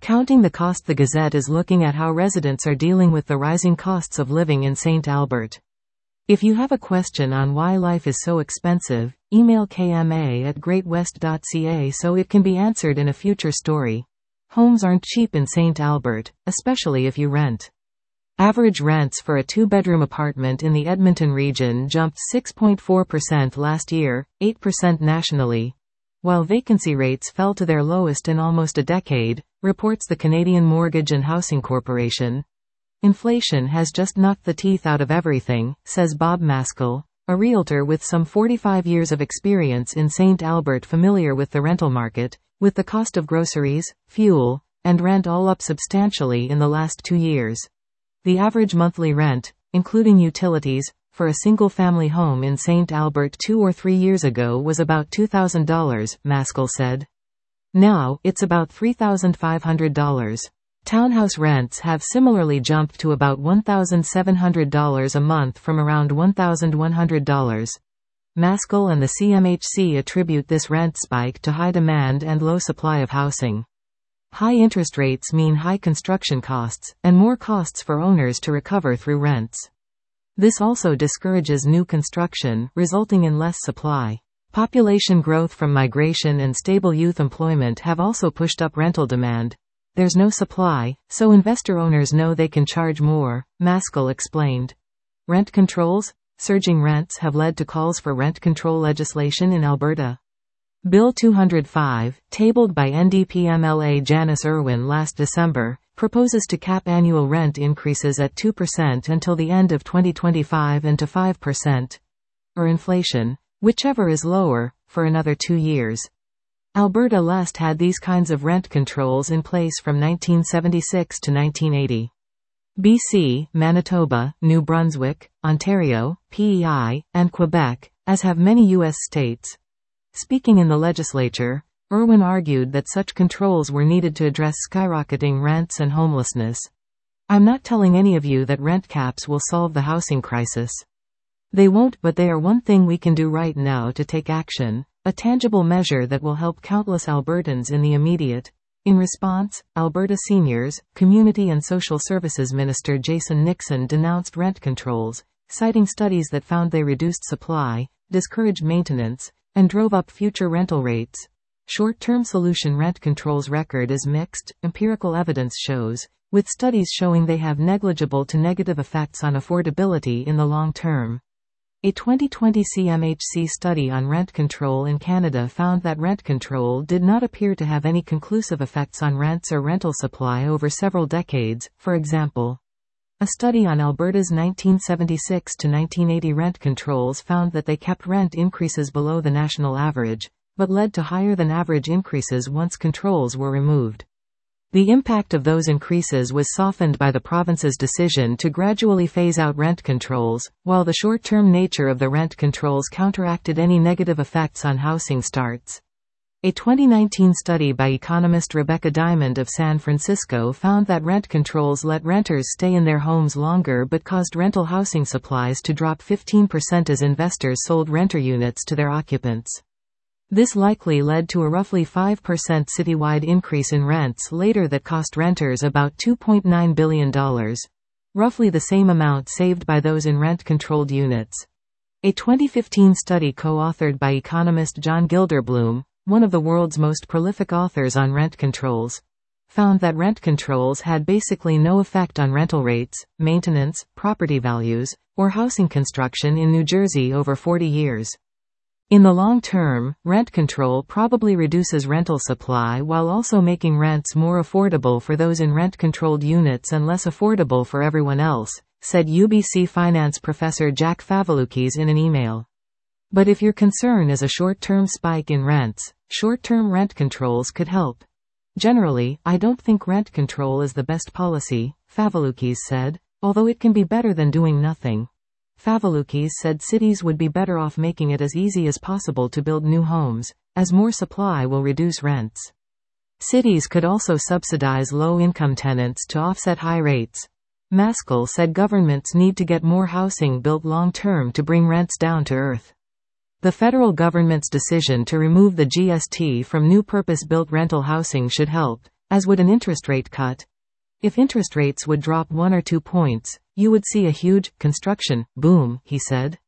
Counting the Cost. The Gazette is looking at how residents are dealing with the rising costs of living in St. Albert. If you have a question on why life is so expensive, email kma@greatwest.ca so it can be answered in a future story. Homes aren't cheap in St. Albert, especially if you rent. Average rents for a two-bedroom apartment in the Edmonton region jumped 6.4% last year, 8% nationally, while vacancy rates fell to their lowest in almost a decade, reports the Canadian Mortgage and Housing Corporation. Inflation has just knocked the teeth out of everything, says Bob Maskell, a realtor with some 45 years of experience in St. Albert, familiar with the rental market, with the cost of groceries, fuel, and rent all up substantially in the last 2 years. The average monthly rent, including utilities, for a single-family home in St. Albert 2 or 3 years ago was about $2,000, Maskell said. Now, it's about $3,500. Townhouse rents have similarly jumped to about $1,700 a month from around $1,100. Maskell and the CMHC attribute this rent spike to high demand and low supply of housing. High interest rates mean high construction costs, and more costs for owners to recover through rents. This also discourages new construction, resulting in less supply. Population growth from migration and stable youth employment have also pushed up rental demand. There's no supply, so investor owners know they can charge more, Maskell explained. Rent controls? Surging rents have led to calls for rent control legislation in Alberta. Bill 205, tabled by NDP MLA Janice Irwin last December, proposes to cap annual rent increases at 2% until the end of 2025 and to 5%, or inflation, whichever is lower, for another 2 years. Alberta last had these kinds of rent controls in place from 1976 to 1980. BC, Manitoba, New Brunswick, Ontario, PEI, and Quebec, as have many U.S. states. Speaking in the legislature, Irwin argued that such controls were needed to address skyrocketing rents and homelessness. I'm not telling any of you that rent caps will solve the housing crisis. They won't, but they are one thing we can do right now to take action, a tangible measure that will help countless Albertans in the immediate. In response, Alberta Seniors, Community and Social Services Minister Jason Nixon denounced rent controls, citing studies that found they reduced supply, discouraged maintenance, and drove up future rental rates. Short-term solution rent controls record is mixed, empirical evidence shows, with studies showing they have negligible to negative effects on affordability in the long term. A 2020 CMHC study on rent control in Canada found that rent control did not appear to have any conclusive effects on rents or rental supply over several decades. For example, a study on Alberta's 1976 to 1980 rent controls found that they kept rent increases below the national average, but led to higher than average increases once controls were removed. The impact of those increases was softened by the province's decision to gradually phase out rent controls, while the short-term nature of the rent controls counteracted any negative effects on housing starts. A 2019 study by economist Rebecca Diamond of San Francisco found that rent controls let renters stay in their homes longer but caused rental housing supplies to drop 15% as investors sold renter units to their occupants. This likely led to a roughly 5% citywide increase in rents later that cost renters about $2.9 billion, roughly the same amount saved by those in rent-controlled units. A 2015 study co-authored by economist John Gilderbloom, one of the world's most prolific authors on rent controls, found that rent controls had basically no effect on rental rates, maintenance, property values, or housing construction in New Jersey over 40 years. In the long term, rent control probably reduces rental supply while also making rents more affordable for those in rent-controlled units and less affordable for everyone else, said UBC finance professor Jack Favaloukis in an email. But if your concern is a short-term spike in rents, short-term rent controls could help. Generally, I don't think rent control is the best policy, Favaloukis said, although it can be better than doing nothing. Favaloukis said cities would be better off making it as easy as possible to build new homes, as more supply will reduce rents. Cities could also subsidize low-income tenants to offset high rates. Maskell said governments need to get more housing built long-term to bring rents down to earth. The federal government's decision to remove the GST from new purpose-built rental housing should help, As would an interest rate cut. If interest rates would drop 1 or 2 points, you would see a huge construction boom, he said.